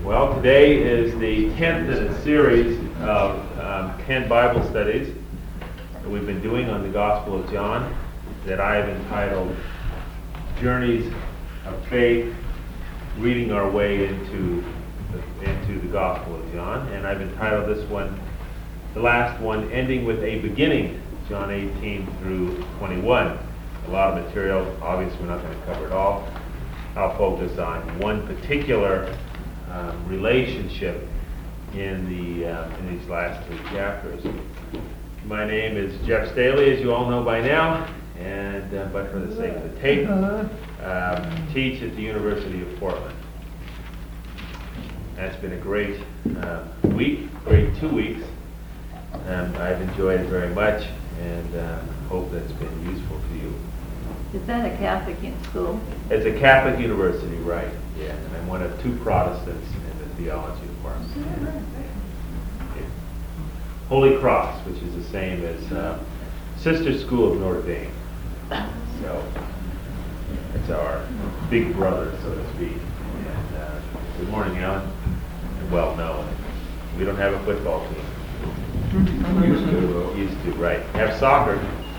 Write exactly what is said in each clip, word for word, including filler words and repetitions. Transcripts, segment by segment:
Well, today is the tenth in a series of um, ten Bible studies that we've been doing on the Gospel of John that I have entitled Journeys of Faith, Reading Our Way into the, into the Gospel of John. And I've entitled this one, the last one, Ending with a Beginning, John eighteen through twenty-one. A lot of material. Obviously, we're not going to cover it all. I'll focus on one particular um, relationship in the uh, in these last three chapters. My name is Jeff Staley, as you all know by now, and uh, but for the sake of the tape, um, teach at the University of Portland. That's been a great uh, week, great two weeks. Um, I've enjoyed it very much, and uh, hope that's been useful to you. Is that a Catholic school? It's a Catholic university, right? Yeah, and I'm one of two Protestants in the theology department. Yeah. Holy Cross, which is the same as uh, Sister School of Notre Dame. So it's our big brother, so to speak. And, uh, good morning, Alan. Well, no, we don't have a football team. Used to, used to, right? Have soccer.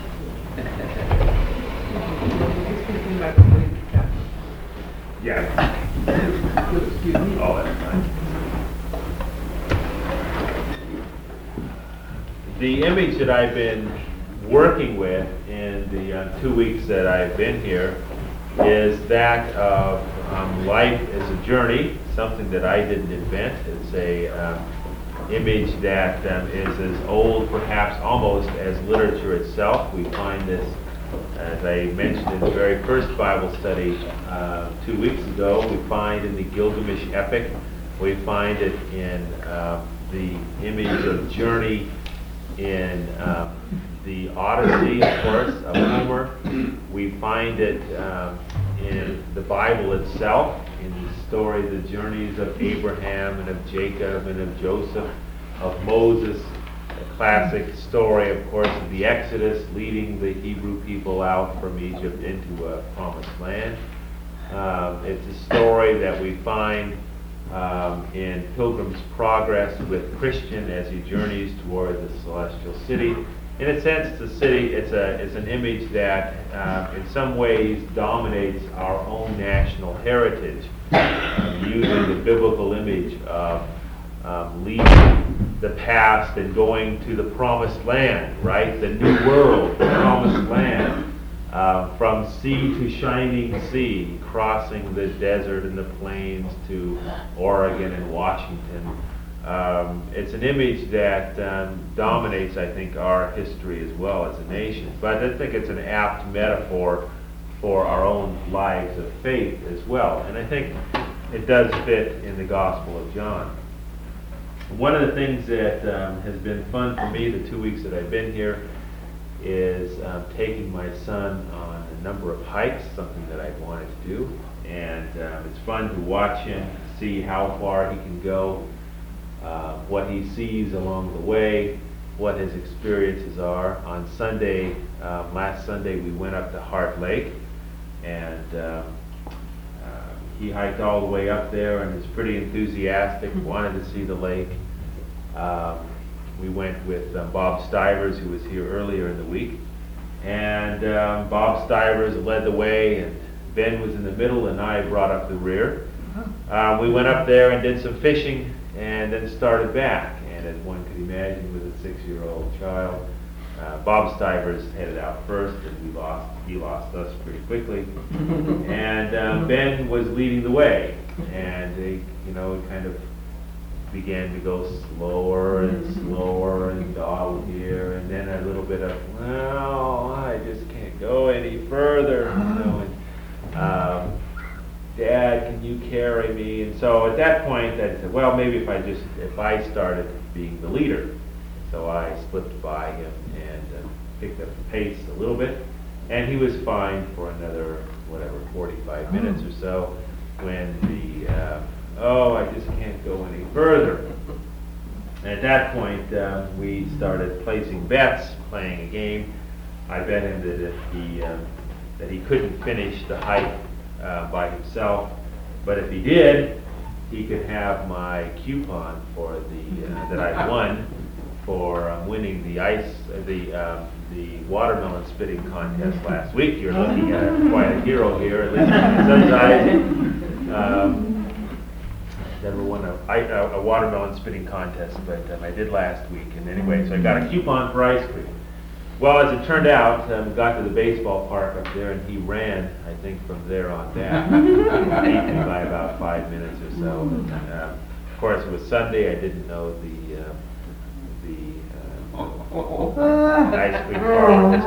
Yeah. Oh, that's fine. The image that I've been working with in the uh, two weeks that I've been here is that of um, life as a journey, something that I didn't invent. It's a um, image that um, is as old, perhaps almost, as literature itself. We find this, as I mentioned in the very first Bible study uh, two weeks ago, we find in the Gilgamesh epic, we find it in uh, the image of journey in uh, the Odyssey, of course, of Homer. We find it um, in the Bible itself, in the story, the journeys of Abraham and of Jacob and of Joseph, of Moses. A classic story, of course, of the Exodus, leading the Hebrew people out from Egypt into a promised land. Um, it's a story that we find um, in Pilgrim's Progress with Christian as he journeys toward the celestial city. In a sense, the city, it's a it's an image that uh, in some ways dominates our own national heritage, um, using the biblical image of Um, leaving the past and going to the promised land, right? The new world, the promised land, uh, from sea to shining sea, crossing the desert and the plains to Oregon and Washington. Um, it's an image that um, dominates, I think, our history as well as a nation. But I think it's an apt metaphor for our own lives of faith as well. And I think it does fit in the Gospel of John. One of the things that um, has been fun for me the two weeks that I've been here is um, taking my son on a number of hikes, something that I've wanted to do. And um, it's fun to watch him, see how far he can go, uh, what he sees along the way, what his experiences are. On Sunday, um, last Sunday, we went up to Heart Lake, and um, he hiked all the way up there and was pretty enthusiastic, wanted to see the lake. Um, we went with um, Bob Stivers, who was here earlier in the week. And um, Bob Stivers led the way, and Ben was in the middle, and I brought up the rear. Uh, we went up there and did some fishing, and then started back. And as one could imagine with a six-year-old child, Uh, Bob Stivers headed out first, and we lost. He lost us pretty quickly. And um, Ben was leading the way, and they, you know, kind of began to go slower and slower and dog here, and then a little bit of, well, I just can't go any further, you know. And, um, Dad, can you carry me? And so at that point, I said, well, maybe if I just if I started being the leader. So I slipped by him and uh, picked up the pace a little bit, and he was fine for another, whatever, forty-five minutes or so, when the, uh, oh, I just can't go any further. And at that point, uh, we started placing bets, playing a game. I bet him that if he, uh, that he couldn't finish the hike uh, by himself, but if he did, he could have my coupon for the, uh, that I won for um, winning the ice, uh, the, um, the watermelon spitting contest last week. You're looking at quite a hero here, at least in the son's eyes. Um, Never won a, I- a a watermelon spitting contest, but um, I did last week. And anyway, so I got a coupon for ice cream. Well, as it turned out, um, got to the baseball park up there, and he ran, I think, from there on back. Beat me by about five minutes or so. And, um, of course, it was Sunday. I didn't know the uh, the uh, ice cream parlor was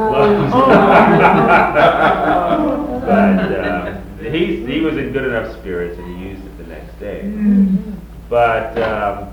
closed. But um, he he was in good enough spirits, and he used it the next day. But um,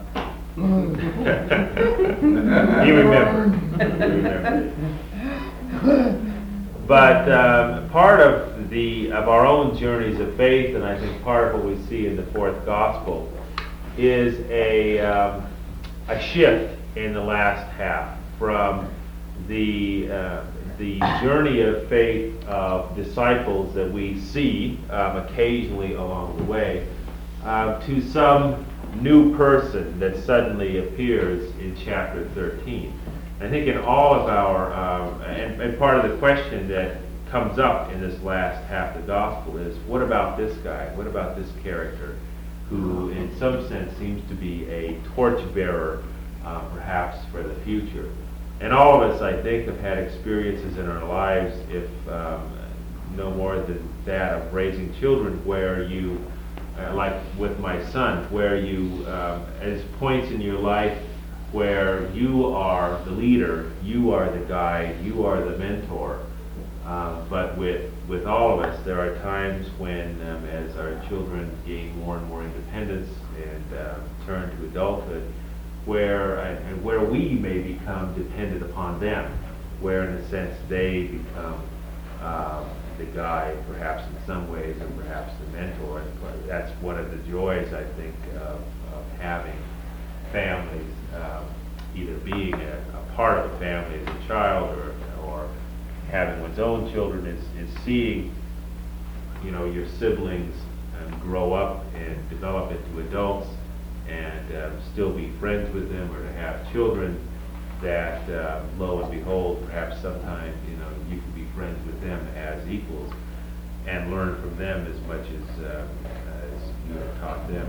he remembered. He remembered it. But um, part of the of our own journeys of faith, and I think part of what we see in the fourth gospel, is a um, a shift in the last half from the uh, the journey of faith of disciples that we see um, occasionally along the way uh, to some new person that suddenly appears in chapter thirteen. I think in all of our, um, and, and part of the question that comes up in this last half of the gospel is, what about this guy? What about this character who in some sense seems to be a torchbearer uh, perhaps for the future? And all of us, I think, have had experiences in our lives, if um, no more than that, of raising children where you, uh, like with my son, where you, um, as points in your life where you are the leader, you are the guide, you are the mentor. Uh, but with with all of us, there are times when, um, as our children gain more and more independence and uh, turn to adulthood, where uh, and where we may become dependent upon them, where in a sense they become uh, the guide, perhaps in some ways, and perhaps the mentor. And that's one of the joys, I think, of, of having families, um, either being a, a part of a family as a child, or or having one's own children, is, is seeing, you know, your siblings um, grow up and develop into adults, and um, still be friends with them, or to have children that, uh, lo and behold, perhaps sometimes, you know, you can be friends with them as equals and learn from them as much as, uh, as you have taught them.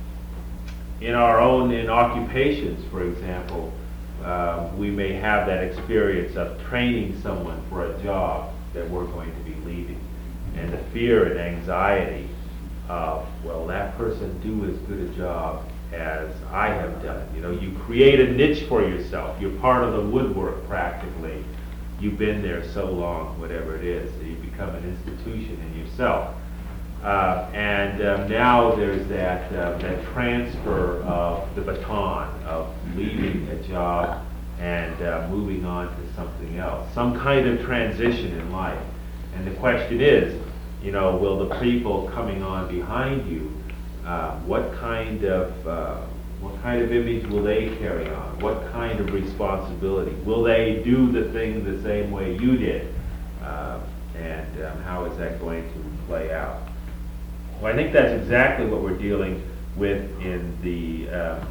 In our own, in occupations, for example, uh, we may have that experience of training someone for a job that we're going to be leaving, and the fear and anxiety of, well, that person do as good a job as I have done. You know, you create a niche for yourself. You're part of the woodwork practically. You've been there so long, whatever it is, that you become an institution in yourself. Uh, and um, now there's that uh, that transfer of the baton of leaving a job and uh, moving on to something else, some kind of transition in life. And the question is, you know, will the people coming on behind you, uh, what kind of uh, what kind of image will they carry on? What kind of responsibility? Will they do the thing the same way you did? Uh, and um, how is that going to play out? Well, I think that's exactly what we're dealing with in the um,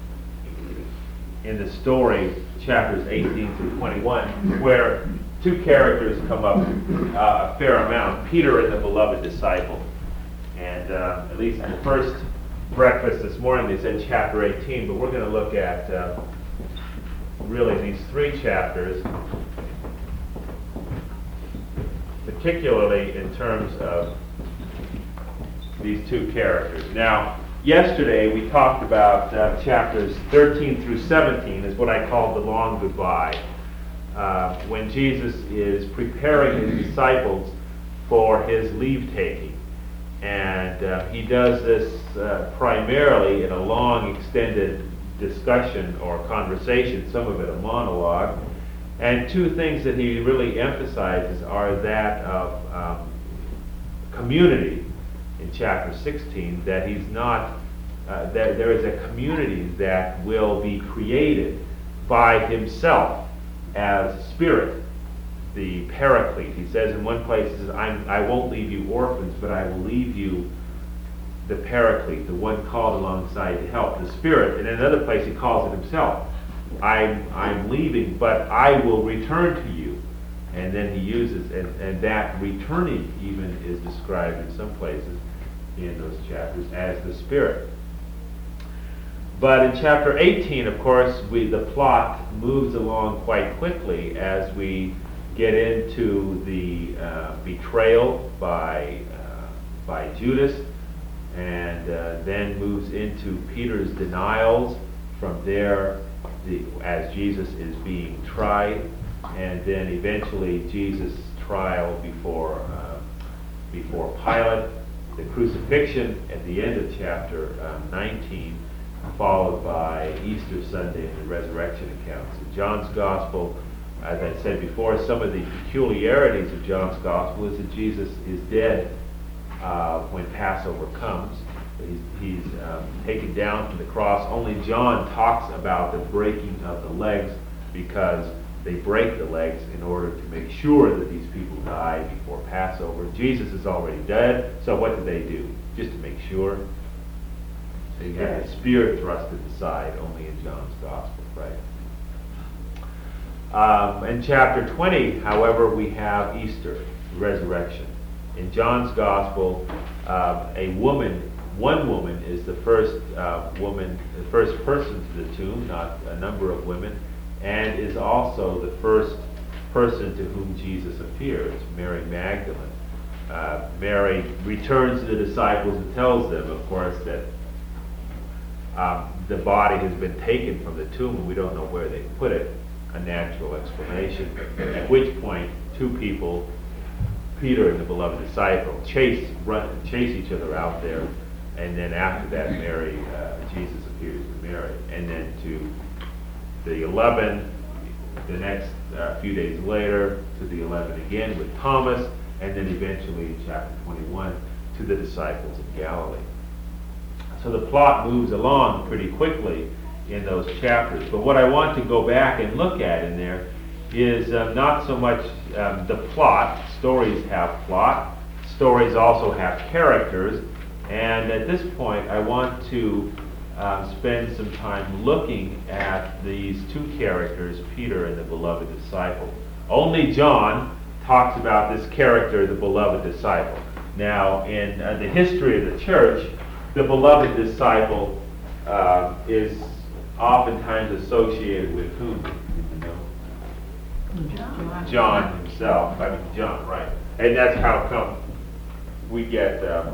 in the story, chapters eighteen through twenty-one, where two characters come up uh, a fair amount: Peter and the beloved disciple. And uh, at least in the first breakfast this morning, they said chapter eighteen, but we're going to look at uh, really these three chapters, particularly in terms of these two characters. Now, yesterday we talked about uh, chapters thirteen through seventeen, is what I called the long goodbye, uh, when Jesus is preparing his disciples for his leave-taking. And uh, he does this uh, primarily in a long, extended discussion or conversation, some of it a monologue. And two things that he really emphasizes are that of um, community, in chapter sixteen, that he's not, uh, that there is a community that will be created by himself as Spirit, the Paraclete. He says in one place, he says, I'm, I won't leave you orphans, but I will leave you the Paraclete, the one called alongside to help, the Spirit. And in another place he calls it himself. I'm, I'm leaving, but I will return to you. And then he uses, and, and that returning even is described in some places in those chapters as the Spirit. But in chapter eighteen, of course, we the plot moves along quite quickly as we get into the uh, betrayal by uh, by Judas, and uh, then moves into Peter's denials. From there, the, as Jesus is being tried, and then eventually Jesus' trial before uh, before Pilate, the crucifixion at the end of chapter um, nineteen, followed by Easter Sunday and the resurrection accounts. In John's Gospel, as I said before, some of the peculiarities of John's Gospel is that Jesus is dead uh, when Passover comes. He's, he's um, taken down from the cross. Only John talks about the breaking of the legs, because they break the legs in order to make sure that these people die before Passover. Jesus is already dead, so what do they do? Just to make sure. They have the spear thrust in the side, only in John's Gospel, right? Um, in chapter twenty, however, we have Easter, resurrection. In John's Gospel, uh, a woman, one woman is the first uh, woman, the first person to the tomb, not a number of women, and is also the first person to whom Jesus appears, Mary Magdalene. Uh, Mary returns to the disciples and tells them, of course, that Um, the body has been taken from the tomb and we don't know where they put it, a natural explanation. At which point, two people, Peter and the beloved disciple, chase run, chase each other out there, and then after that, Mary, uh, Jesus appears to Mary, and then to the eleven, the next uh, few days later, to the eleven again with Thomas, and then eventually in chapter twenty-one to the disciples of Galilee. So the plot moves along pretty quickly in those chapters. But what I want to go back and look at in there is uh, not so much um, the plot. Stories have plot. Stories also have characters. And at this point, I want to um, spend some time looking at these two characters, Peter and the beloved disciple. Only John talks about this character, the beloved disciple. Now, in uh, the history of the church, the beloved disciple uh, is oftentimes associated with whom? You know? John. John himself. I mean, John, right. And that's how come we get um,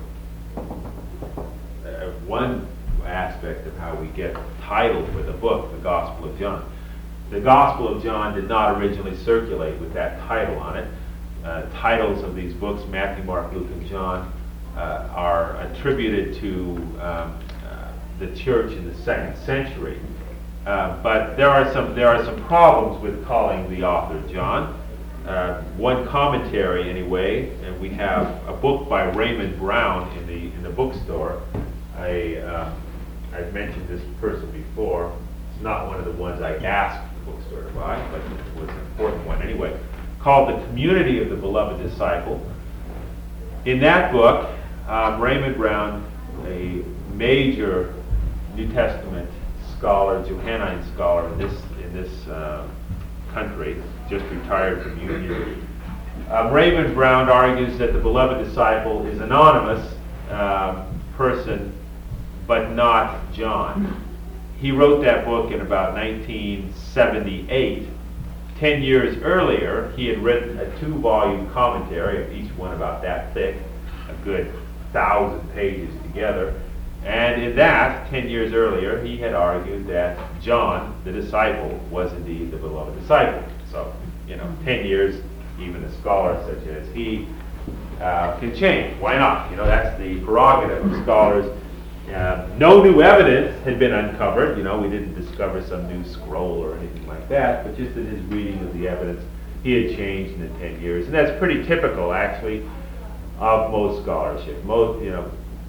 uh, one aspect of how we get the title for the book, the Gospel of John. The Gospel of John did not originally circulate with that title on it. Uh, titles of these books, Matthew, Mark, Luke, and John, Uh, are attributed to um, uh, the church in the second century, uh, but there are some there are some problems with calling the author John. Uh, one commentary, anyway, and we have a book by Raymond Brown in the in the bookstore. I uh, I've mentioned this person before. It's not one of the ones I asked the bookstore to buy, but it was an important one anyway. Called "The Community of the Beloved Disciple." In that book, Um, Raymond Brown, a major New Testament scholar, Johannine scholar in this in this uh, country, just retired from Union. Um, Raymond Brown argues that the beloved disciple is an anonymous um, person, but not John. He wrote that book in about nineteen seventy-eight. Ten years earlier, he had written a two-volume commentary, each one about that thick, a good thousand pages together, and in that, ten years earlier, he had argued that John, the disciple, was indeed the beloved disciple. So, you know, ten years, even a scholar such as he uh, can change. Why not? You know, that's the prerogative of scholars. Uh, no new evidence had been uncovered. You know, we didn't discover some new scroll or anything like that, but just in his reading of the evidence, he had changed in the ten years, and that's pretty typical, actually, of most scholarship. Most, you know,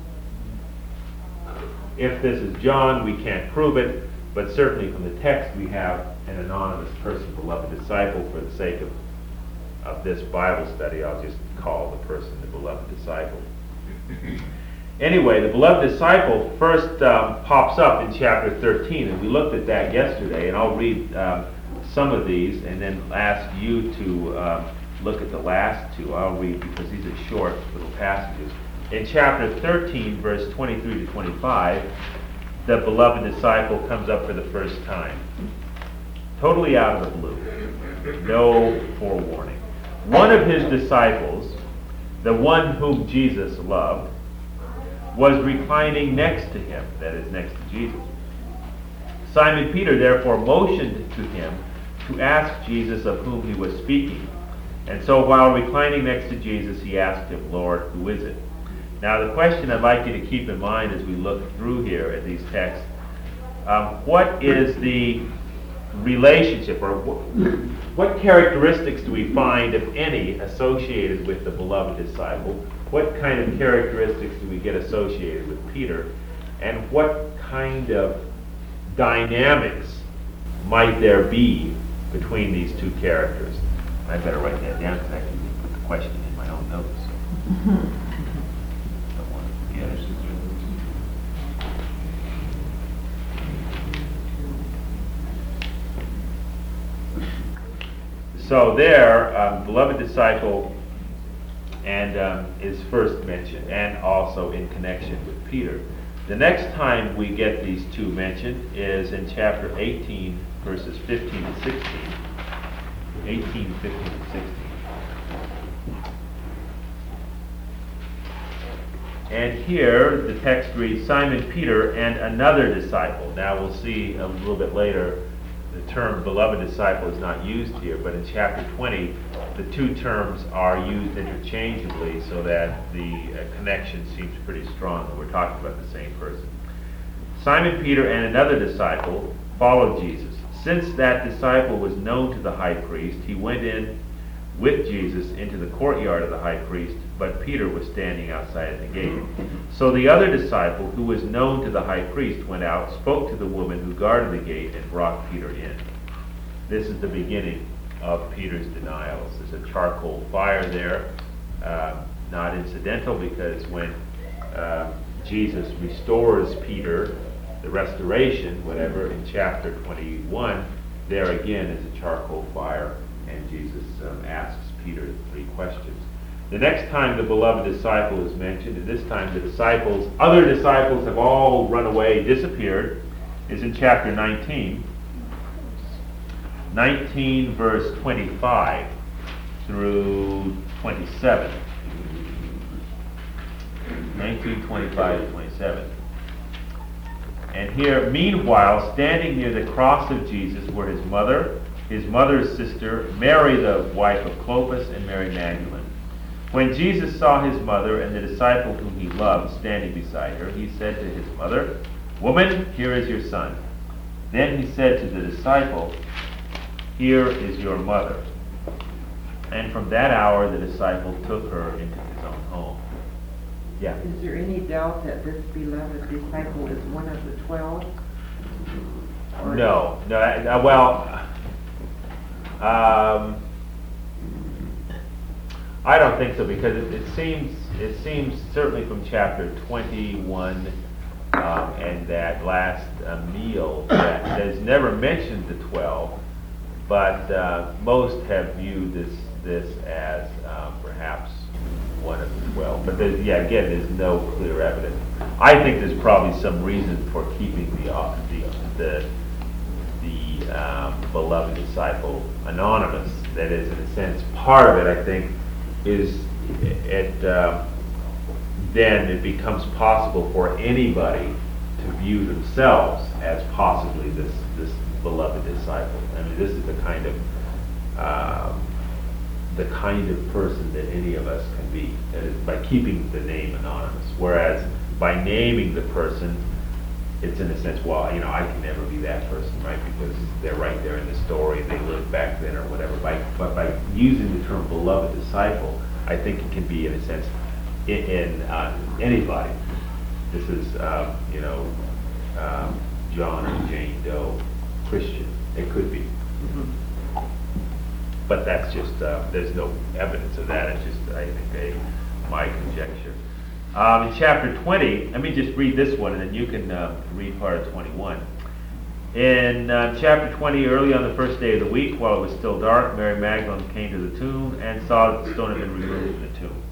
if this is John, we can't prove it, but certainly from the text we have an anonymous person, beloved disciple. For the sake of, of this Bible study, I'll just call the person the beloved disciple. anyway, the beloved disciple first um, pops up in chapter thirteen, and we looked at that yesterday, and I'll read um, some of these and then ask you to um, look at the last two. I'll read because these are short little passages. In chapter thirteen, verse twenty-three to twenty-five, the beloved disciple comes up for the first time. Totally out of the blue. No forewarning. One of his disciples, the one whom Jesus loved, was reclining next to him, that is, next to Jesus. Simon Peter therefore motioned to him to ask Jesus of whom he was speaking. And so while reclining next to Jesus, he asked him, Lord, who is it? Now the question I'd like you to keep in mind as we look through here at these texts, um, what is the relationship, or what, what characteristics do we find, if any, associated with the beloved disciple? What kind of characteristics do we get associated with Peter? And what kind of dynamics might there be between these two characters? I better write that down because I can put the question in my own notes. Don't want to forget it. So there, um, beloved disciple, and um, is first mentioned, and also in connection with Peter. The next time we get these two mentioned is in chapter eighteen, verses fifteen to sixteen. eighteen, fifteen, and sixteen. And here the text reads, Simon Peter and another disciple. Now we'll see a little bit later the term beloved disciple is not used here, but in chapter twenty the two terms are used interchangeably so that the uh, connection seems pretty strong that we're talking about the same person. Simon Peter and another disciple followed Jesus. Since that disciple was known to the high priest, he went in with Jesus into the courtyard of the high priest, but Peter was standing outside the gate. So the other disciple, who was known to the high priest, went out, spoke to the woman who guarded the gate, and brought Peter in. This is the beginning of Peter's denials. There's a charcoal fire there, uh, not incidental, because when uh, Jesus restores Peter, the restoration, whatever, in chapter twenty-one, there again is a charcoal fire, and Jesus um, asks Peter three questions. The next time the beloved disciple is mentioned, and this time the disciples, other disciples have all run away, disappeared, is in chapter nineteen. nineteen verse twenty-five through twenty-seven. nineteen, twenty-five to twenty-seven. And here, meanwhile, standing near the cross of Jesus were his mother, his mother's sister, Mary the wife of Clopas, and Mary Magdalene. When Jesus saw his mother and the disciple whom he loved standing beside her, he said to his mother, Woman, here is your son. Then he said to the disciple, Here is your mother. And from that hour the disciple took her into his own home. Yeah. Is there any doubt that this beloved disciple is one of the twelve? Or No, no. Uh, well, um, I don't think so, because it, it seems it seems certainly from chapter twenty-one um, and that last uh, meal that there's never mentioned the twelve, but uh, most have viewed this this as um, perhaps one of the twelve. But there's, yeah, again, there's no clear evidence. I think there's probably some reason for keeping the uh, the the, the um, beloved disciple anonymous. That is, in a sense, part of it, I think, is it um, then it becomes possible for anybody to view themselves as possibly this this beloved disciple. I mean, this is the kind of um, the kind of person that any of us can be, that is, by keeping the name anonymous. Whereas by naming the person, it's in a sense, well, you know, I can never be that person, right? Because they're right there in the story, they lived back then or whatever. By, but by using the term beloved disciple, I think it can be, in a sense, in, in uh, anybody. This is, um, you know, um, John and Jane Doe, Christian. It could be. Mm-hmm. But that's just, uh, there's no evidence of that. It's just, I think, a, my conjecture. Um, in chapter twenty, let me just read this one, and then you can uh, read part of twenty-one. In uh, chapter twenty, early on the first day of the week, while it was still dark, Mary Magdalene came to the tomb and saw that the stone had been removed from the tomb.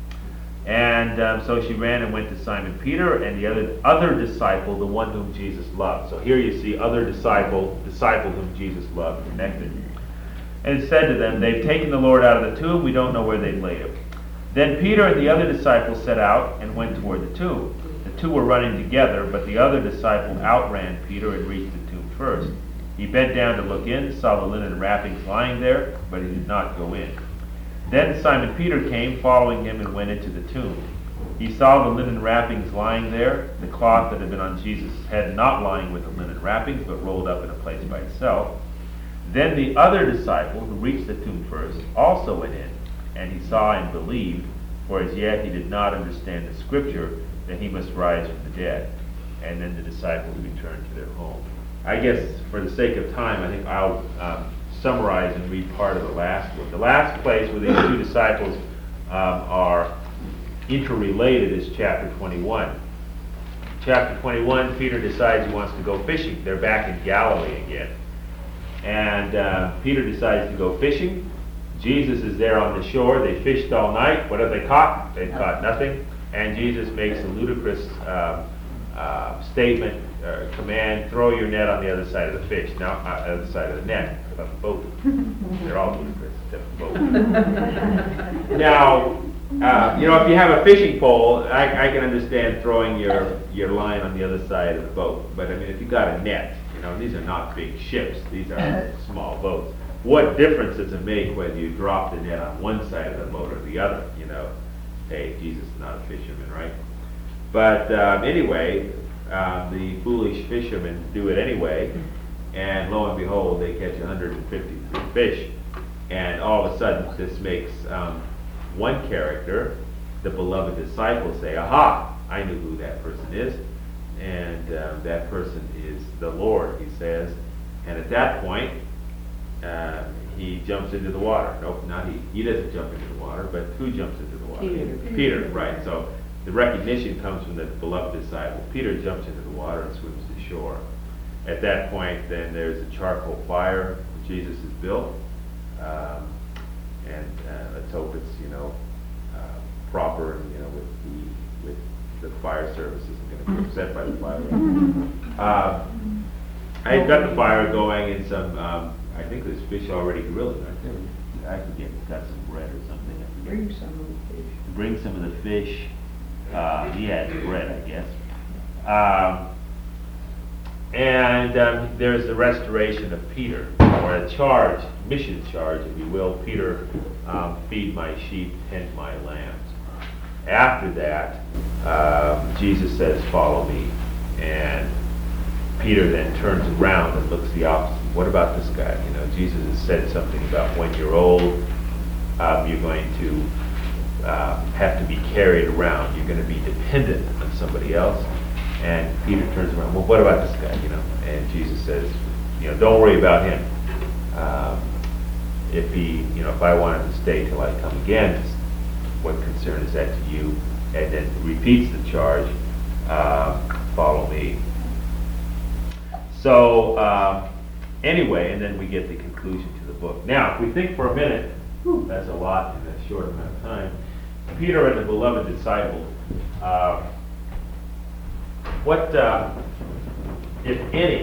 And um, so she ran and went to Simon Peter and the other other disciple, the one whom Jesus loved. So here you see other disciple, disciple whom Jesus loved connected. And said to them, "They've taken the Lord out of the tomb. We don't know where they've laid him." Then Peter and the other disciple set out and went toward the tomb. The two were running together, but the other disciple outran Peter and reached the tomb first. He bent down to look in, saw the linen wrappings lying there, but he did not go in. Then Simon Peter came, following him, and went into the tomb. He saw the linen wrappings lying there, the cloth that had been on Jesus' head not lying with the linen wrappings, but rolled up in a place by itself. Then the other disciple, who reached the tomb first, also went in, and he saw and believed, for as yet he did not understand the scripture that he must rise from the dead. And then the disciples returned to their home. I guess for the sake of time, I think I'll um, summarize and read part of the last one. The last place where these two disciples um, are interrelated is chapter twenty-one. Chapter twenty-one, Peter decides he wants to go fishing. They're back in Galilee again. And uh, Peter decides to go fishing. Jesus is there on the shore. They fished all night. What have they caught? They've caught nothing. And Jesus makes a ludicrous um, uh, statement, uh, command, throw your net on the other side of the fish. Now, uh, other side of the net, about the boat. They're all ludicrous, except the boat. Now, uh, you know, if you have a fishing pole, I, I can understand throwing your, your line on the other side of the boat. But, I mean, if you got a net, you know, these are not big ships. These are small boats. What difference does it make whether you drop the net on one side of the boat or the other? You know, hey, Jesus is not a fisherman, right? But um, anyway, um, the foolish fishermen do it anyway, and lo and behold, they catch one hundred fifty-three fish. And all of a sudden, this makes um, one character, the beloved disciple, say, "Aha! I knew who that person is." And um, that person is the Lord, he says. And at that point, uh, he jumps into the water. Nope, not he. He doesn't jump into the water, but who jumps into the water? Peter. Peter, right. So the recognition comes from the beloved disciple. Peter jumps into the water and swims to shore. At that point, then there's a charcoal fire that Jesus has built. Um, and uh, let's hope it's, you know, uh, proper, and, you know, with the, with the fire service isn't going to be upset by the fire. Uh, I got the fire going and some, um, I think there's fish already grilling right there. I forget, got some bread or something. I forget. Bring some of the fish. Bring some of the fish. Uh, he has bread, I guess. Um, and um, there's the restoration of Peter, or a charge, mission charge, if you will. Peter, um, feed my sheep, tend my lambs. After that, um, Jesus says, "Follow me." And Peter then turns around and looks the opposite. What about this guy? You know, Jesus has said something about when you're old, um, you're going to uh, have to be carried around. You're going to be dependent on somebody else. And Peter turns around. Well, what about this guy? You know, and Jesus says, you know, don't worry about him. Um, if he, you know, if I want him to stay till I come again, what concern is that to you? And then repeats the charge, um, follow me. So, um, anyway, and then we get the conclusion to the book. Now, if we think for a minute, whew, that's a lot in a short amount of time. Peter and the beloved disciple, uh, what, uh, if any,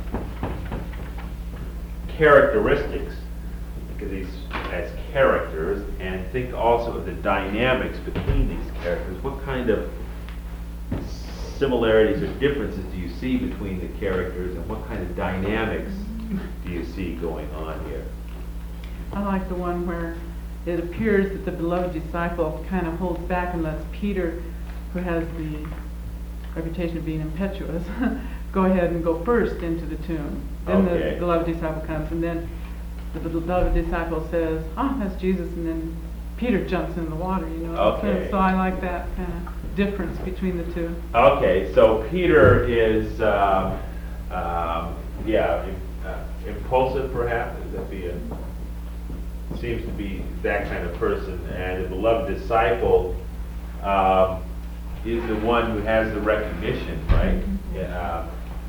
characteristics, think of these as characters, and think also of the dynamics between these characters. What kind of similarities or differences do you see between the characters, and what kind of dynamics do you see going on here? I like the one where it appears that the beloved disciple kind of holds back and lets Peter, who has the reputation of being impetuous, go ahead and go first into the tomb. Then Okay. the beloved disciple comes, and then the beloved disciple says, "Ah, that's Jesus," and then Peter jumps in the water, you know. Okay. So I like that kind of difference between the two. Okay, so Peter is, um, um, yeah, im- uh, impulsive perhaps, would that be a, seems to be that kind of person, and the beloved disciple, um, is the one who has the recognition, right? Yeah.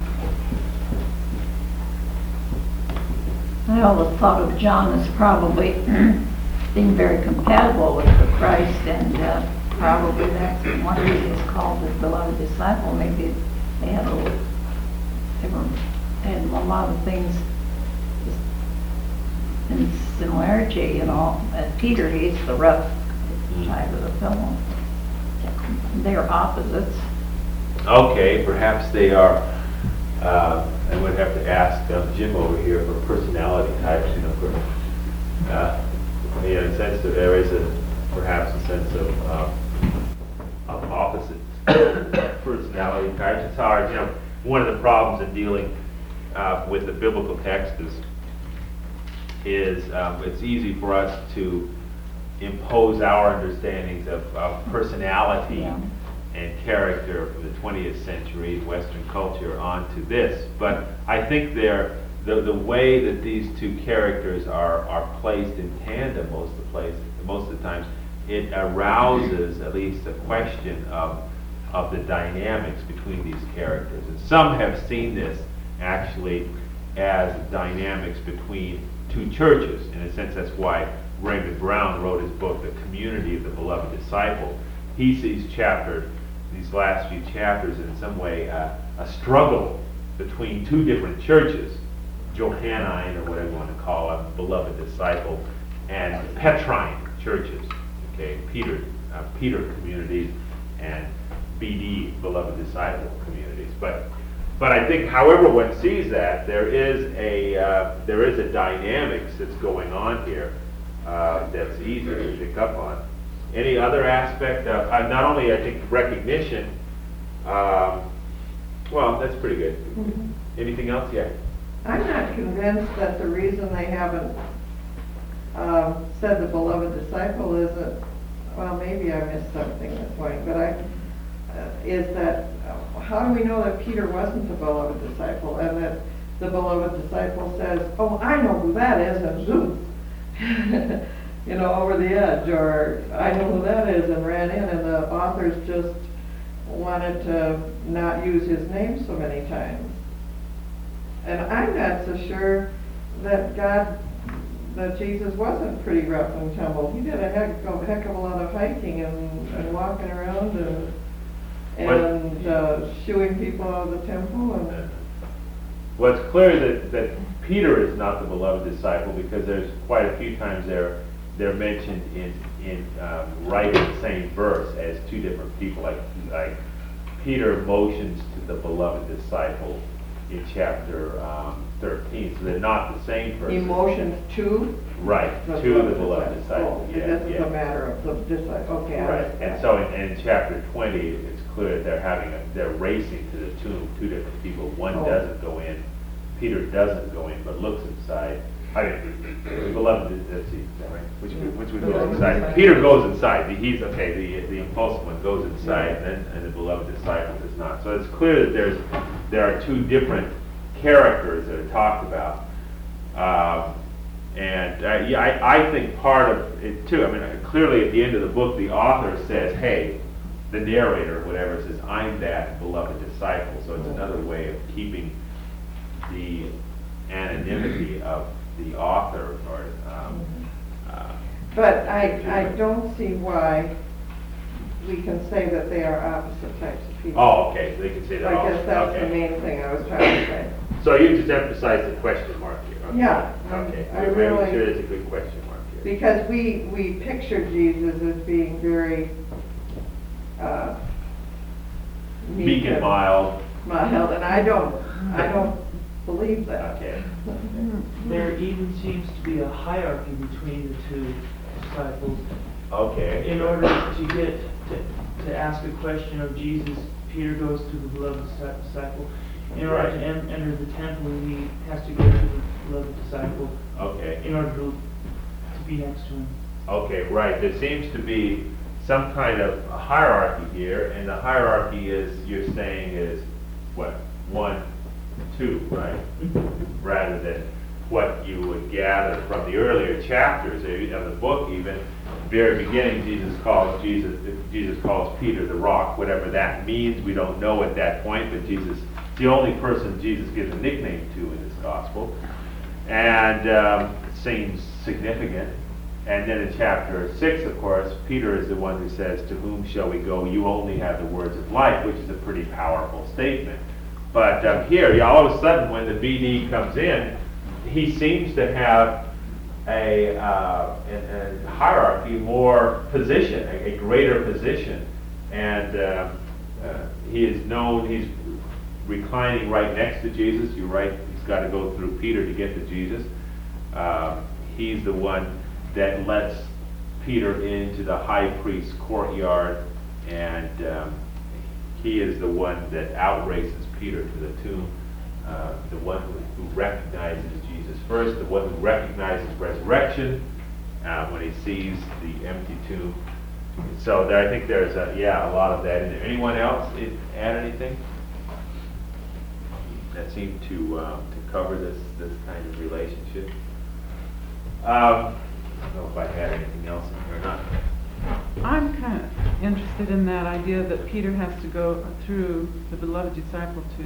I always thought of John as probably being very compatible with the Christ, and uh, probably that's one reason he's called the beloved disciple. Maybe they had a little, they were, had a lot of things in similarity, you know. And Peter, he's the rough type of the fellow. They're opposites. Okay, perhaps they are. Uh, I would have to ask uh, Jim over here for personality types, you know, for, uh, in a sense that there is a, perhaps a sense of, uh, of opposite personality types. It's hard, you know, one of the problems in dealing uh, with the biblical text is, is um, it's easy for us to impose our understandings of, of personality Yeah. and character from the twentieth century Western culture onto this. But I think they're, the, the way that these two characters are, are placed in tandem most of the place, most of the times, it arouses at least a question of, of the dynamics between these characters. And some have seen this actually as dynamics between two churches. In a sense, that's why Raymond Brown wrote his book, The Community of the Beloved Disciple. He sees chapter, these last few chapters, in some way uh, a struggle between two different churches, Johannine, or whatever you want to call it, Beloved Disciple, and Petrine churches, okay, Peter, uh, Peter communities, and B D, Beloved Disciple communities. But But I think, however one sees that, there is a uh, there is a dynamics that's going on here uh, that's easy to pick up on. Any other aspect of uh, not only I think recognition? Um, well, that's pretty good. Mhm. Anything else? Yeah. I'm not convinced that the reason they haven't um, said the beloved disciple isn't, well, maybe I missed something this morning, but I, uh, is that, uh, how do we know that Peter wasn't the beloved disciple, and that the beloved disciple says, oh, I know who that is, and zoom, you know, over the edge, or I know who that is, and ran in, and the authors just wanted to not use his name so many times. And I'm not so sure that God, that Jesus wasn't pretty rough and tumble. He did a heck of, heck of a lot of hiking and, and walking around and and uh, shooing people out of the temple. And Well, it's clear that, that Peter is not the beloved disciple, because there's quite a few times they're, they're mentioned in, in um, right in the same verse as two different people. Like, like Peter motions to the beloved disciple in chapter um, thirteen, so they're not the same person. emotions to Right, the to the beloved disciple. Oh, Yeah, this is yeah. a matter of the disciple. Okay, I Right, understand. and so in, in chapter twenty, it's clear that they're having, a, they're racing to the tomb, two different people. One Oh. doesn't go in, Peter doesn't go in, but looks inside. I mean, the beloved, let's see, is that right? Which, which one goes Beloved inside? disciple. Peter goes inside, he's, okay, the, the impulsive one goes inside, and then, and the beloved disciple does not. So it's clear that there's, there are two different characters that are talked about. Um, and uh, yeah, I, I think part of it too, I mean, clearly at the end of the book, the author says, hey, the narrator, whatever, says, I'm that beloved disciple. So it's another way of keeping the anonymity of the author, or, um, uh, But I, I don't see why we can say that they are opposite types of people. oh, okay, so they can say that I also. guess that's the Okay. main thing I was trying to say. So you just emphasize the question mark here. Okay. Yeah, Okay, I I'm really- sure it's a good question mark here. Because we, we picture Jesus as being very, uh, meek Meek and mild, mild, and I don't, I don't believe that. okay. There even seems to be a hierarchy between the two disciples. Okay. In order to get, to, to ask a question of Jesus, Peter goes to the beloved disci- disciple. In order Right. to en- enter the temple, he has to go to the beloved disciple Okay, in order to, to be next to him. okay, right. There seems to be some kind of hierarchy here, and the hierarchy is, you're saying is, what, one, two, right? Rather than what you would gather from the earlier chapters of the book even, very beginning, Jesus calls Jesus, Jesus calls Peter the rock, whatever that means, we don't know at that point, but Jesus, it's the only person Jesus gives a nickname to in his gospel. And um, it seems significant. And then in chapter six, of course, Peter is the one who says, "To whom shall we go? You only have the words of life," which is a pretty powerful statement. But um, here, yeah, all of a sudden, when the B D comes in, he seems to have a, uh, a, a hierarchy, more position, a, a greater position. And uh, uh, he is known, he's reclining right next to Jesus. You're right, he's got to go through Peter to get to Jesus. Um, he's the one that lets Peter into the high priest's courtyard, and um, he is the one that outraces Peter to the tomb, uh, the one who, who recognizes Jesus first, the one who recognizes resurrection uh, when he sees the empty tomb. So there, I think there's a, yeah, a lot of that in there. Anyone else add anything? That seemed to um, to cover this this kind of relationship. Um, I don't know if I had anything else in here or not. I'm kind of interested in that idea that Peter has to go through the beloved disciple to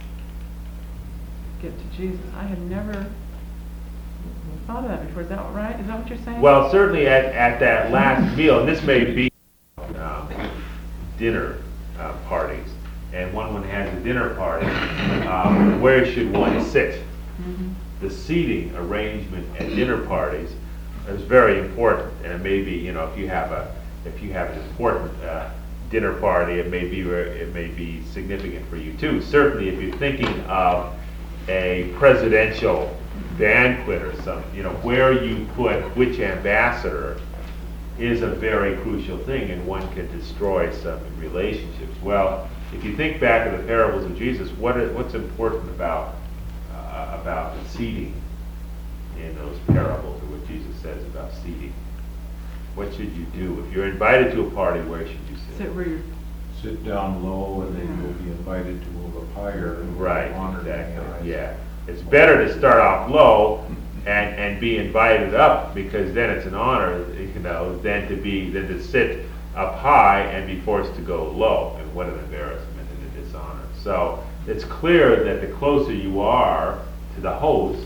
get to Jesus. I had never thought of that before. Is that right? Is that what you're saying? Well, certainly at, at that last meal, and this may be um, dinner uh, parties, and when one has a dinner party, um, where should one sit? Mm-hmm. The seating arrangement at dinner parties is very important, and it may be, you know, if you have a if you have an important uh, dinner party, it may be it may be significant for you too. Certainly, if you're thinking of a presidential banquet or something, you know, where you put which ambassador is a very crucial thing, and one can destroy some relationships. Well, if you think back to the parables of Jesus, what is, what's important about uh, about the seating in those parables, or what Jesus says about seating? What should you do if you're invited to a party? Where should you sit? Sit where you're. Sit down low, and then you'll be invited to move up higher. and Right, honored in the eyes. exactly, yeah. It's better to start off low and, and be invited up, because then it's an honor, you know, than to be, than to sit up high and be forced to go low, and what an embarrassment and a dishonor. So it's clear that the closer you are to the host,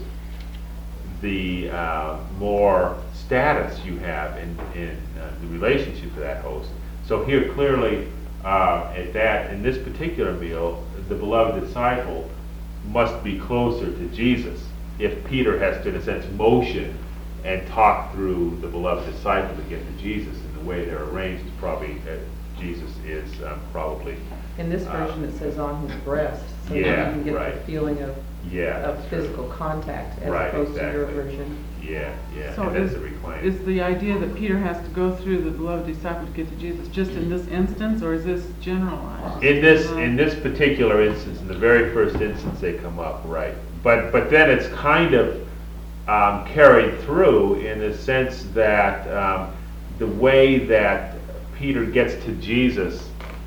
the uh, more status you have in, in uh, the relationship to that host. So here clearly, uh, at that, in this particular meal, the beloved disciple must be closer to Jesus if Peter has to, in a sense, motion and talk through the beloved disciple to get to Jesus. And the way they're arranged is probably, uh, Jesus is um, probably, In this Uh, version, it says on his breast, so that yeah, you can get right. the feeling of, yeah. of that's true. physical contact as Right, opposed to your exactly. version. Yeah, yeah, So and that's is, the reclaim. is the idea that Peter has to go through the beloved disciple to get to Jesus just in this instance, or is this generalized? In this, Uh, in this particular instance, in the very first instance they come up, right. But, but then it's kind of um, carried through in the sense that um, the way that Peter gets to Jesus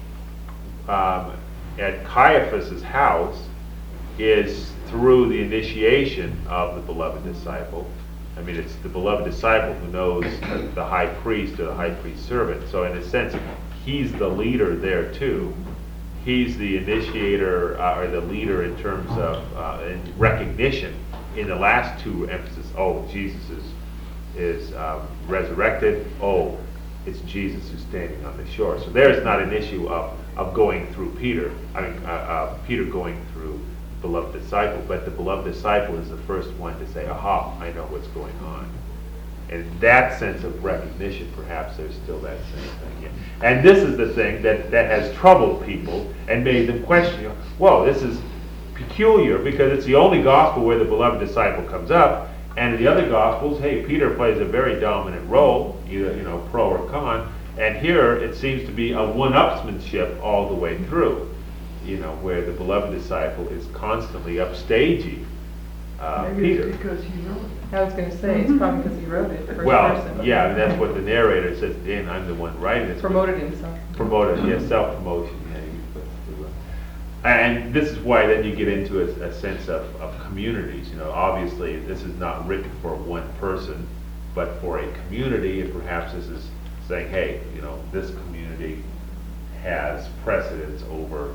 um, at Caiaphas's house is through the initiation of the beloved disciple. I mean, it's the beloved disciple who knows the high priest or the high priest's servant. So in a sense, he's the leader there too. He's the initiator uh, or the leader in terms of uh, in recognition. In the last two emphasis, oh, Jesus is is um, resurrected. Oh, it's Jesus who's standing on the shore. So there's not an issue of of going through Peter. I mean, uh, uh, Peter going through the beloved disciple, but the beloved disciple is the first one to say, "Aha, I know what's going on." And in that sense of recognition, perhaps there's still that same thing. Yeah. And this is the thing that, that has troubled people and made them question, you know, whoa, this is peculiar, because it's the only gospel where the beloved disciple comes up, and in the other gospels, hey, Peter plays a very dominant role, either, you know, pro or con, and here it seems to be a one-upsmanship all the way through, you know, where the beloved disciple is constantly upstaging uh, Peter. because he wrote it. I was gonna say, it's probably because he wrote it, first Well, person. yeah, that's what the narrator says, Dan, I'm the one writing this. Promoted himself. Promoted, yeah, self-promotion, yeah. you put it to, uh, And this is why then you get into a, a sense of, of communities, you know, obviously this is not written for one person, but for a community, and perhaps this is saying, hey, you know, this community has precedence over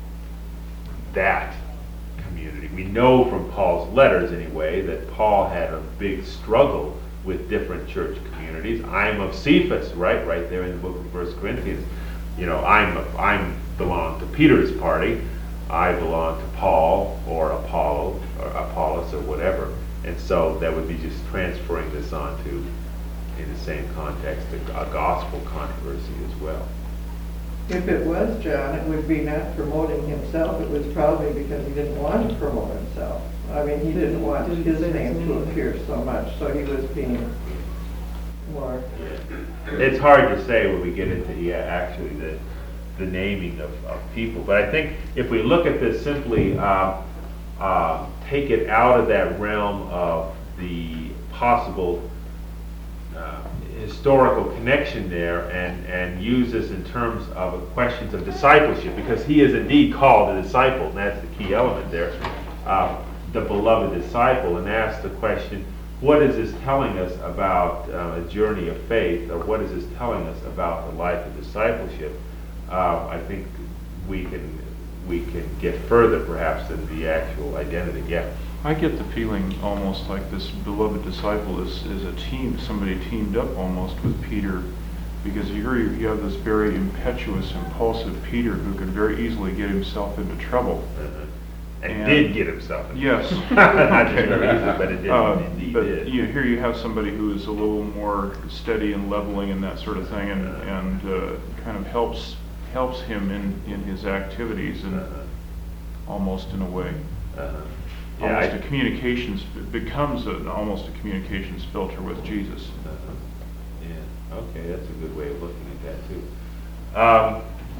that community. We know from Paul's letters anyway that Paul had a big struggle with different church communities. I'm of Cephas, right? Right there in the book of First Corinthians. You know, I'm I'm belong to Peter's party. I belong to Paul or Apollo or Apollos or whatever. And so that would be just transferring this on to, in the same context, a, a gospel controversy as well. If it was John, it would be not promoting himself, it was probably because he didn't want to promote himself. I mean, he didn't want Didn't his say his name to name. appear so much, so he was being more, It's hard to say when we get into, yeah, actually the, the naming of, of people. But I think if we look at this simply, uh, uh, take it out of that realm of the possible uh, historical connection there and, and use this in terms of questions of discipleship, because he is indeed called a disciple, and that's the key element there, uh, the beloved disciple, and ask the question, what is this telling us about uh, a journey of faith, or what is this telling us about the life of discipleship? Uh, I think we can we can get further perhaps than the actual identity. Yeah. I get the feeling almost like this beloved disciple is, is a team, somebody teamed up almost with Peter, because here you you have this very impetuous, impulsive Peter who could very easily get himself into trouble. Uh-huh. And, And- did get himself in Yes. Not just very easy, but it did, Uh, indeed But did. you, here you have somebody who is a little more steady and leveling and that sort of thing, and, and uh, kind of helps helps him in, in his activities, and Uh-huh. almost in a way. Uh-huh. Yeah, Almost I- a communications, it becomes an, almost a communications filter with Jesus. Uh-huh. Yeah, okay, that's a good way of looking at that too. Um,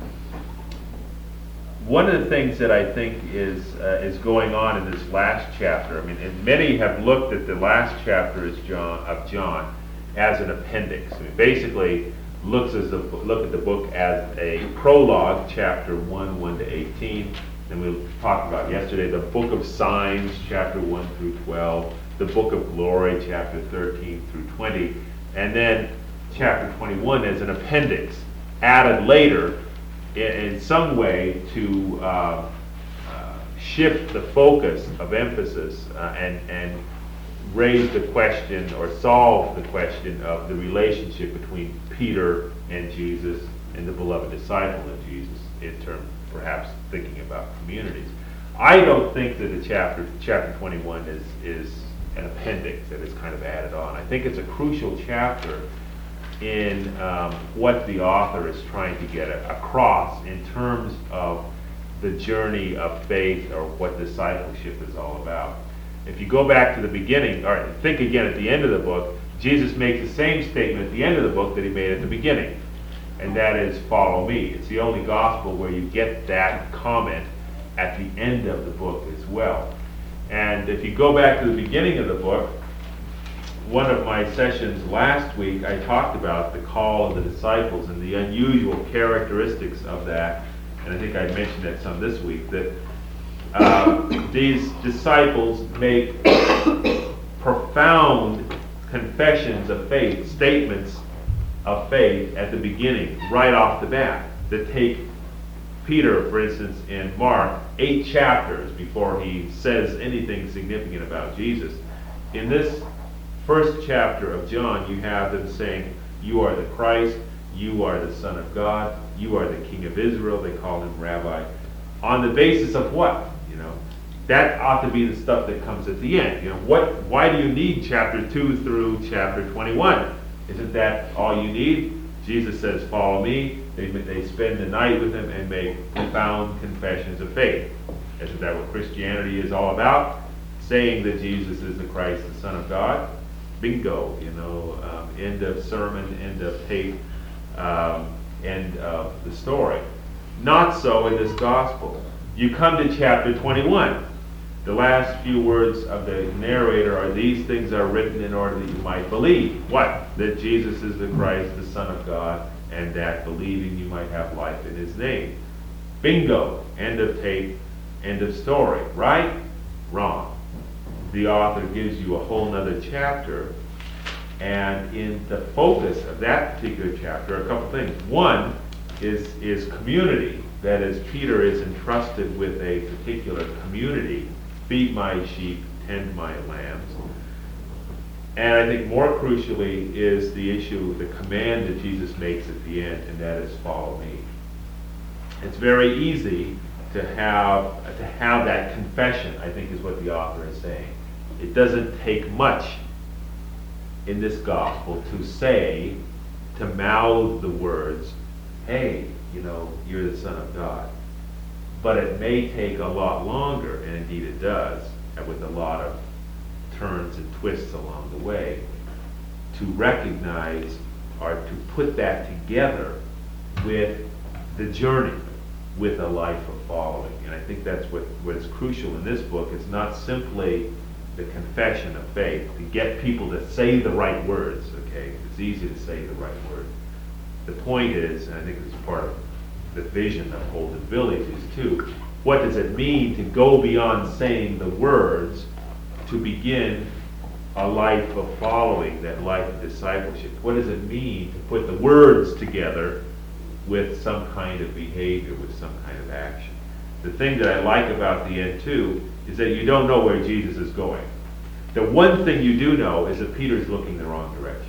one of the things that I think is uh, is going on in this last chapter, I mean, and many have looked at the last chapter as John of John as an appendix. I mean, basically looks as the look at the book as a prologue, chapter one, one to eighteen. And we talked about yesterday the book of signs, chapter one through twelve, the book of glory, chapter thirteen through twenty, and then chapter twenty-one as an appendix, added later in, in some way to uh, uh, shift the focus of emphasis uh, and, and raise the question or solve the question of the relationship between Peter and Jesus and the beloved disciple of Jesus in terms perhaps thinking about communities. I don't think that the chapter chapter twenty-one is is an appendix that is kind of added on. I think it's a crucial chapter in um, what the author is trying to get across in terms of the journey of faith, or what discipleship is all about. If you go back to the beginning, or think again at the end of the book, Jesus makes the same statement at the end of the book that he made at the beginning. And that is, follow me. It's the only gospel where you get that comment at the end of the book as well. And if you go back to the beginning of the book, one of my sessions last week, I talked about the call of the disciples and the unusual characteristics of that. And I think I mentioned that some this week, that uh, these disciples make profound confessions of faith, statements of faith at the beginning, right off the bat, that take Peter, for instance, in Mark, eight chapters before he says anything significant about Jesus. In this first chapter of John, you have them saying, you are the Christ, you are the Son of God, you are the King of Israel. They call him Rabbi. On the basis of what? You know, that ought to be the stuff that comes at the end. You know, what? Why do you need chapter two through chapter twenty-one? Isn't that all you need? Jesus says, follow me. They, they spend the night with him and make profound confessions of faith. Isn't that what Christianity is all about? Saying that Jesus is the Christ, the Son of God. Bingo, you know, um, end of sermon, end of tape, um, end of the story. Not so in this gospel. You come to chapter twenty-one. The last few words of the narrator are, these things are written in order that you might believe. What? That Jesus is the Christ, the Son of God, and that believing you might have life in his name. Bingo. End of tape, end of story. Right? Wrong. The author gives you a whole nother chapter And in the focus of that particular chapter, a couple things. One is, is community. That is, Peter is entrusted with a particular community. Feed my sheep, tend my lambs. And I think more crucially is the issue, the command that Jesus makes at the end, and that is follow me. It's very easy to have, to have that confession, I think is what the author is saying. It doesn't take much in this gospel to say, to mouth the words, hey, you know, you're the Son of God. But it may take a lot longer, and indeed it does, and with a lot of turns and twists along the way, to recognize or to put that together with the journey, with a life of following. And I think that's what, what is crucial in this book. It's not simply the confession of faith, to get people to say the right words, okay? It's easy to say the right word. The point is, and I think it's part of the vision of Holden Village, is too, what does it mean to go beyond saying the words to begin a life of following, that life of discipleship? What does it mean to put the words together with some kind of behavior, with some kind of action? The thing that I like about the end too is that you don't know where Jesus is going. The one thing you do know is that Peter's looking the wrong direction.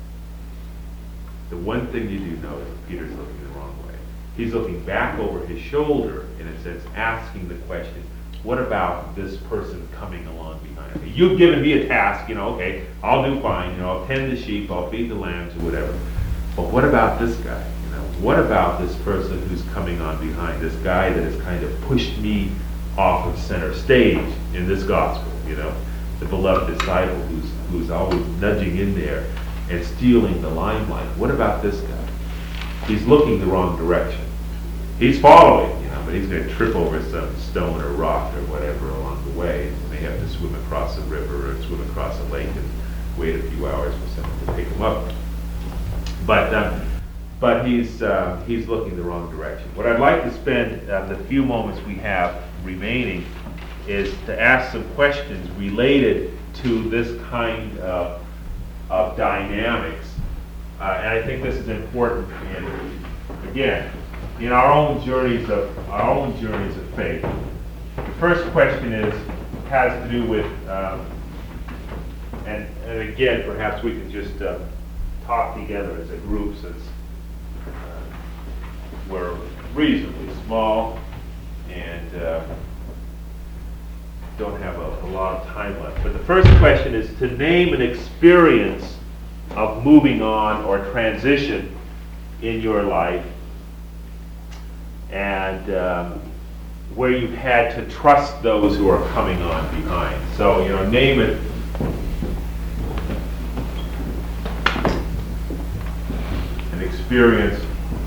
The one thing you do know is that Peter's looking the wrong way. He's looking back over his shoulder, in a sense, asking the question, what about this person coming along behind me? You've given me a task, you know, okay, I'll do fine, you know, I'll tend the sheep, I'll feed the lambs, or whatever. But what about this guy? You know, what about this person who's coming on behind, this guy that has kind of pushed me off of center stage in this gospel, you know, the beloved disciple who's who's always nudging in there and stealing the limelight. What about this guy? He's looking the wrong direction. He's following, you know, but he's going to trip over some stone or rock or whatever along the way, and may have to swim across a river or swim across a lake and wait a few hours for someone to pick him up. But um, but he's uh, he's looking the wrong direction. What I'd like to spend uh, the few moments we have remaining is to ask some questions related to this kind of, of dynamics. Uh, and I think this is important in, again, in our own journeys of our own journeys of faith. The first question is has to do with, um, and, and again, perhaps we can just uh, talk together as a group, since uh, we're reasonably small and uh, don't have a, a lot of time left. But the first question is to name an experience of moving on or transition in your life, and um, where you've had to trust those who are coming on behind. So, you know, name it. An experience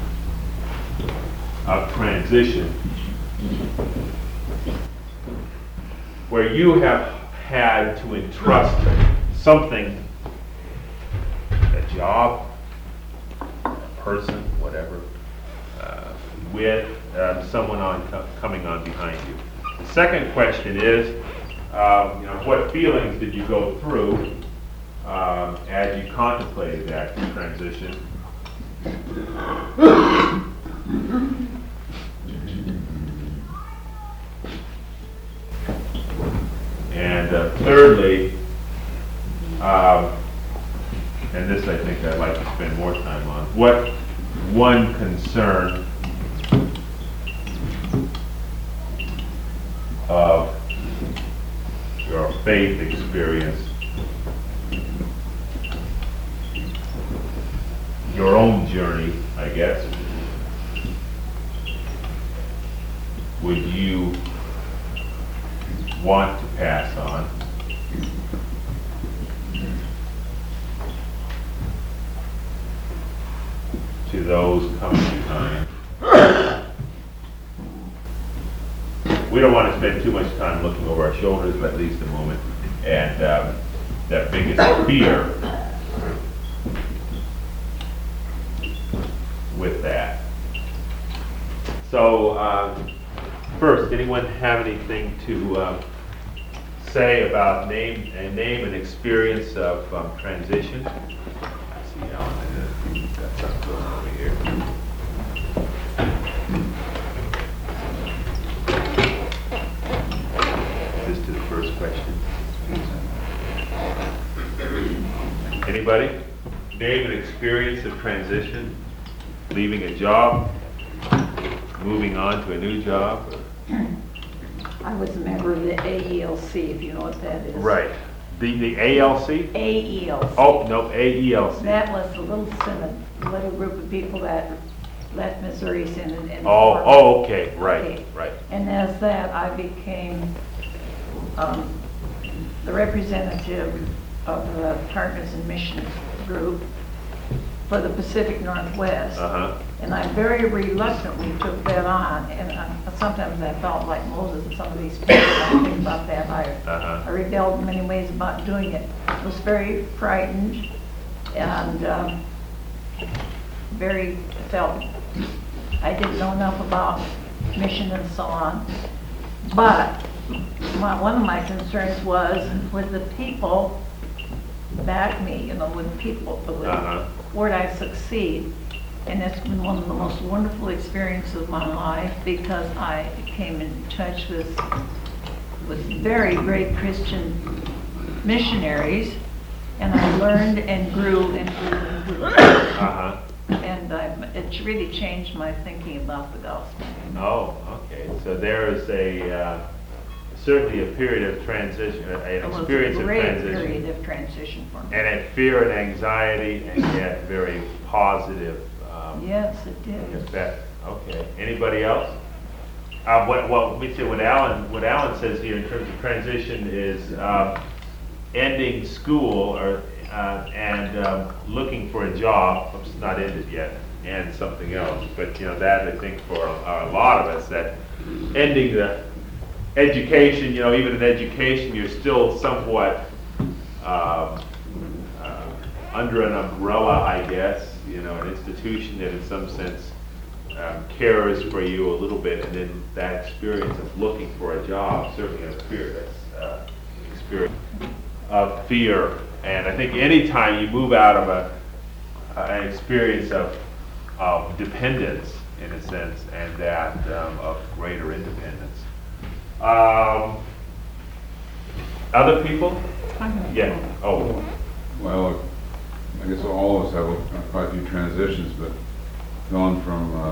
of transition where you have had to entrust something, a job, a person, whatever, uh, with uh, someone on co- coming on behind you. The second question is, um, you know, what feelings did you go through um, as you contemplated that transition? And uh, thirdly, um, and this I think I'd like to spend more time on, what one concern of your faith experience, your own journey, I guess, would you want to pass on to those coming behind? We don't want to spend too much time looking over our shoulders, but at least a moment. And um, that biggest fear with that. So, um, first, anyone have anything to uh, say about name and name and experience of um, transition? Let's see, Alan, uh, got something going over here. This to the first question. Anybody? Name and experience of transition, leaving a job, moving on to a new job? I was a member of the A E L C, if you know what that is. Right. The, the A L C? A E L C. Oh, no, A E L C. That was a little synod, a little group of people that left Missouri Synod and. Oh, oh, okay, right, Okay. right. And as that, I became um, the representative of the Partners in Mission Group for the Pacific Northwest. Uh-huh. And I very reluctantly took that on, and I- sometimes I felt like Moses and some of these people. I think about that. I, Uh-huh. I rebelled in many ways about doing it. I was very frightened and um, very felt I didn't know enough about mission and so on. But my, one of my concerns was with the people back me, you know, with people, with Uh-huh. where'd I succeed? And it's been one of the most wonderful experiences of my life because I came in touch with, with very great Christian missionaries, and I learned and grew and grew and grew. Uh-huh. And I, it's really changed my thinking about the gospel. Oh, okay. So there is a, uh, certainly a period of transition, an It was a experience of great transition. period of transition for me. And at fear and anxiety, and yet very positive um, Yes, it did. effect. Okay. Anybody else? Uh, what, what, let me say, what Alan, what Alan says here in terms of transition is uh, ending school or, uh, and um, looking for a job. It's not ended yet, and something else. But, you know, that I think for a, a lot of us, that ending the education, you know, even in education, you're still somewhat um, uh, under an umbrella, I guess, you know, an institution that in some sense um, cares for you a little bit, and then that experience of looking for a job, certainly a fear, that's uh, experience of fear. And I think anytime you move out of a, uh, an experience of, of dependence, in a sense, and that um, of greater independence. Um, other people? I have- Yeah, oh, Well, I guess all of us have a- quite a few transitions, but gone from uh,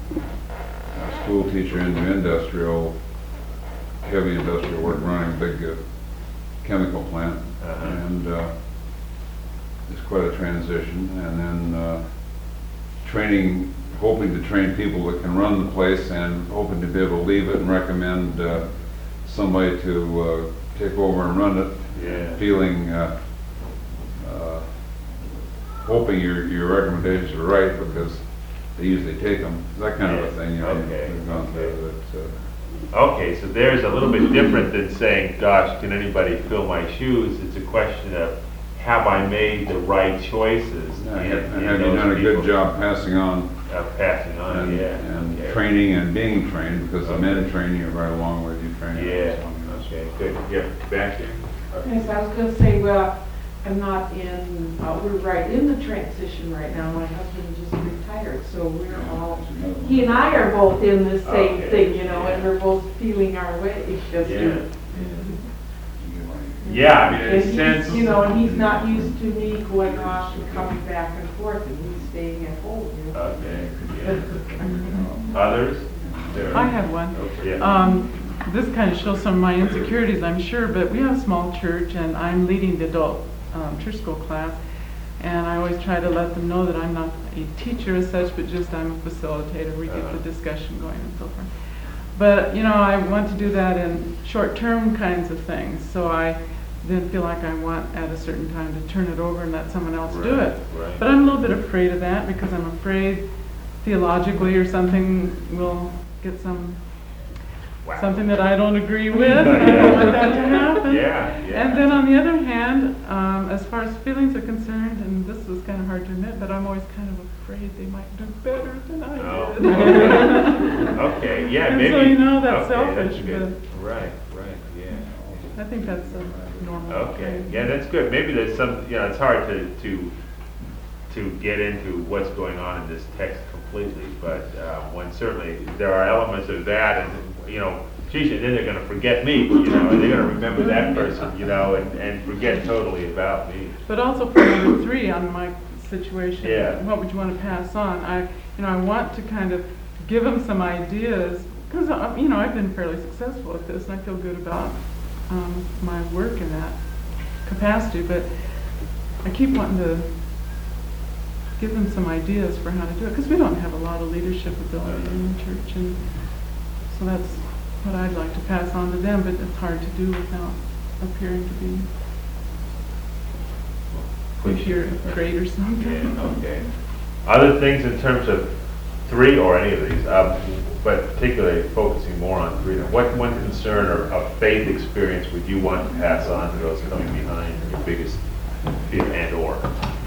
a school teacher into industrial, heavy industrial work, running a big uh, chemical plant, Uh-huh. and uh, it's quite a transition. And then uh, training, hoping to train people that can run the place, and hoping to be able to leave it and recommend uh, somebody to uh, take over and run it. Yeah. Feeling, uh, uh, hoping your your recommendations are right because they usually take them. That kind of a thing, you know. Okay, We've gone through okay. it. uh, okay, so there's a little bit different than saying, gosh, can anybody fill my shoes? It's a question of, have I made the right choices? Yeah, in- and in have you those done a good people? job passing on Uh, passing on, and, yeah. and okay. training and being trained, because the men Okay. train you right along with you training. Yeah, okay, good, yeah, back here. Okay. Yes, I was gonna say, well, I'm not in, uh, we're right in the transition right now. My husband just retired, so we're all, he and I are both in the same Okay. thing, you know, and we're both feeling our way. Because Yeah. Yeah, I mean, in And a sense. he's, you know, and he's not used to me going off and coming back and forth, and he's staying at home, you know. Okay, yeah. Others? There. I have one. Yeah. Um, this kind of shows some of my insecurities, I'm sure, but we have a small church and I'm leading the adult um, church school class. And I always try to let them know that I'm not a teacher as such, but just I'm a facilitator. We get Uh-huh. the discussion going and so forth. But, you know, I want to do that in short-term kinds of things. So I then feel like I want at a certain time to turn it over and let someone else do Right, it. right. But I'm a little bit afraid of that because I'm afraid theologically or something will get some, Wow. something that I don't agree with. I don't want that to happen. Yeah, yeah. And then on the other hand, um, as far as feelings are concerned, and this was kind of hard to admit, but I'm always kind of afraid they might do better than I Oh, did. okay. Okay, yeah, And maybe. so, you know, that's okay, selfish, good. Right, right, yeah. I think that's a normal. Okay, thing. yeah, that's good. Maybe there's some, you know, it's hard to, to, to get into what's going on in this text completely, but, uh, when certainly, there are elements of that, and, you know, geez, and then they're gonna forget me, you know, and they're gonna remember that person, you know, and, and forget totally about me. But also for number three on my situation, Yeah. what would you want to pass on? I, you know, I want to kind of give them some ideas, because, you know, I've been fairly successful at this, and I feel good about um, my work in that capacity, but I keep wanting to give them some ideas for how to do it, because we don't have a lot of leadership ability in the church, and so that's what I'd like to pass on to them, but it's hard to do without appearing to be if you're great or something. Yeah, okay. Other things in terms of three, or any of these, um, but particularly focusing more on three, what one concern or a faith experience would you want to pass on to those coming behind, your biggest fear and or?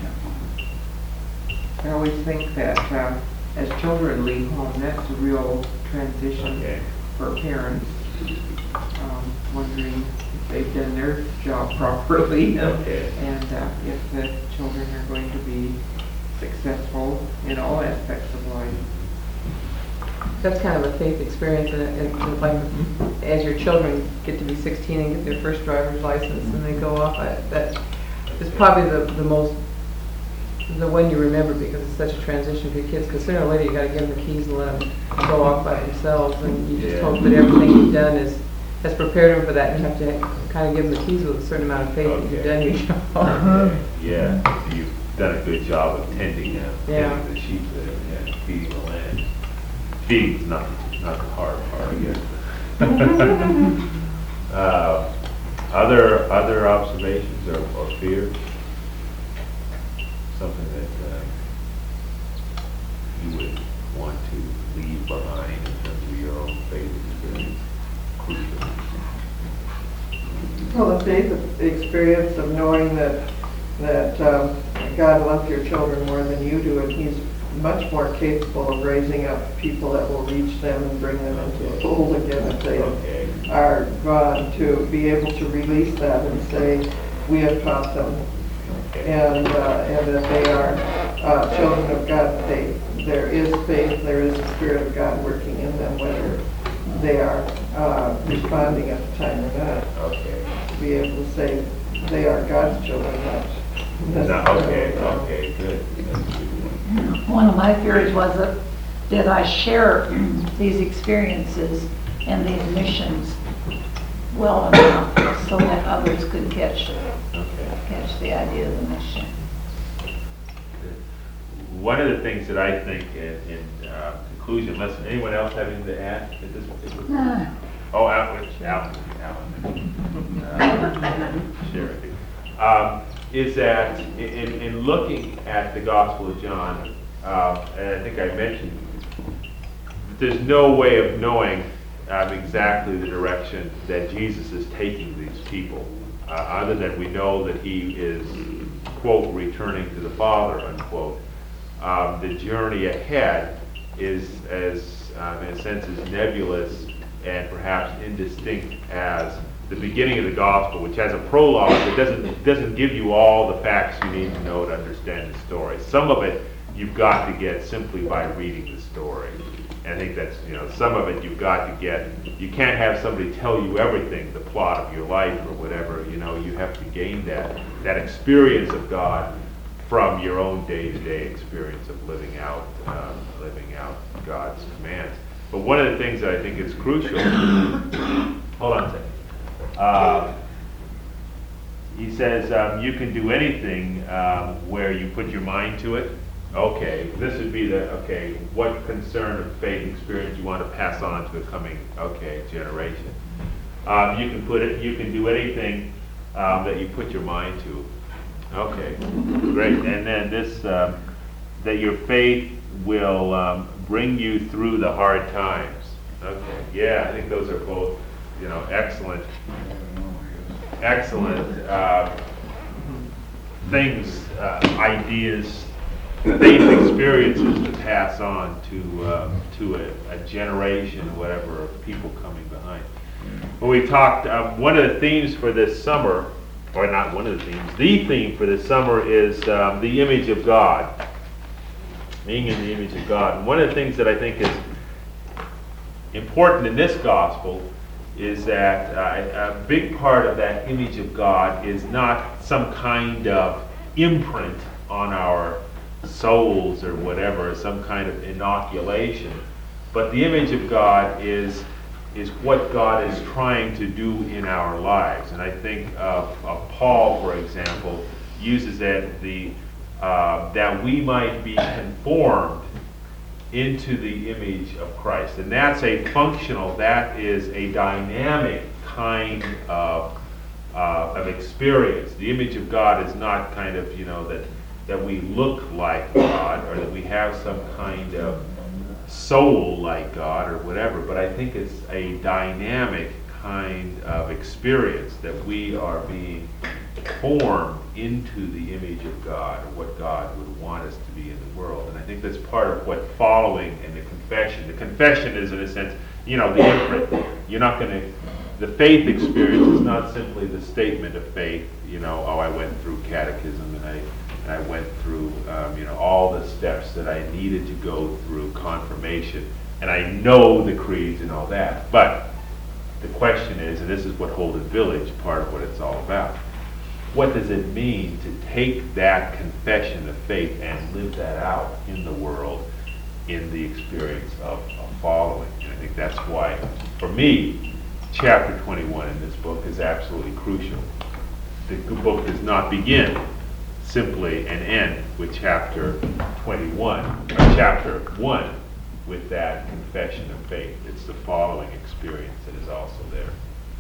I always think that um, as children leave home, that's a real transition Okay. for parents. Um, wondering if they've done their job properly Okay. and uh, if the children are going to be successful in all aspects of life. That's kind of a faith experience, and it- it's like, as your children get to be sixteen and get their first driver's license and they go off, I- that is probably the, the most, the one you remember, because it's such a transition for your kids, because sooner or later you gotta give them the keys and let them go off by themselves, and you just Yeah. hope that everything you've done is, has prepared them for that, and you have to kind of give them the keys with a certain amount of faith that you've done your job. Okay. Yeah, so you've done a good job of tending them, Yeah. tending the sheep there, and feeding the land. Feeding's not, not the hard part, I guess. Uh, Other, other observations or, or fears? Something that, uh, you would want to leave behind in terms of your own faith experience? Crucial. Well, the faith experience of knowing that, that um, God loves your children more than you do, and He's much more capable of raising up people that will reach them and bring them into the fold again if they Okay. are gone, to be able to release that and say, we have taught them, and, uh, and that they are uh, children of God. They, there is faith, there is the Spirit of God working in them, whether they are uh, responding at the time or not. Okay. To be able to say they are God's children, not No, necessarily. okay, okay, good. That's a good one. One of my fears was that, did I share these experiences and these missions well enough so that others could catch, Okay. catch the idea of the mission? One of the things that I think in, in uh, conclusion, unless anyone else have anything to add at this particular point? Ah, Oh, Alan, Alan, Alan. Uh, Sherry. Um, is that in, in looking at the Gospel of John, uh, and I think I mentioned, there's no way of knowing um, exactly the direction that Jesus is taking these people, uh, other than we know that he is, quote, returning to the Father, unquote. Um, the journey ahead is, as um, in a sense, as nebulous and perhaps indistinct as the beginning of the gospel, which has a prologue that doesn't doesn't give you all the facts you need to know to understand the story. Some of it you've got to get simply by reading the story. And I think that's, you know, some of it you've got to get. You can't have somebody tell you everything, the plot of your life or whatever. You know, you have to gain that that experience of God from your own day-to-day experience of living out um, living out God's commands. But one of the things that I think is crucial, hold on a second. Uh, he says, um, you can do anything um, where you put your mind to it. Okay, this would be the, okay, what concern of faith experience you want to pass on to the coming, okay, generation. Um, you can put it, you can do anything um, that you put your mind to. Okay, great. And then this, um, that your faith will um, bring you through the hard times. Okay, yeah, I think those are both, you know, excellent, excellent uh, things, uh, ideas, faith experiences to pass on to uh, to a, a generation, whatever, of people coming behind. when we talked, um, one of the themes for this summer, or not one of the themes, the theme for this summer is um, the image of God. Being in the image of God. And one of the things that I think is important in this gospel is that uh, a big part of that image of God is not some kind of imprint on our souls or whatever, some kind of inoculation, but the image of God is is what God is trying to do in our lives. And I think of, of Paul, for example, uses that the uh, that we might be conformed into the image of Christ. And that's a functional, that is a dynamic kind of uh, of experience. The image of God is not kind of, you know, that that we look like God or that we have some kind of soul like God or whatever, but I think it's a dynamic kind of experience that we are being formed into the image of God, or what God would want us to be in the world. And I think that's part of what following in the confession. The confession is, in a sense, you know, the imprint. You're not going to, the faith experience is not simply the statement of faith, you know, oh, I went through catechism and I and I went through, um, you know, all the steps that I needed to go through confirmation, and I know the creeds and all that. But the question is, and this is what Holden Village, part of what it's all about, what does it mean to take that confession of faith and live that out in the world, in the experience of, of following? And I think that's why, for me, chapter twenty-one in this book is absolutely crucial. The book does not begin simply and end with chapter twenty-one, or chapter one, with that confession of faith. It's the following experience that is also there.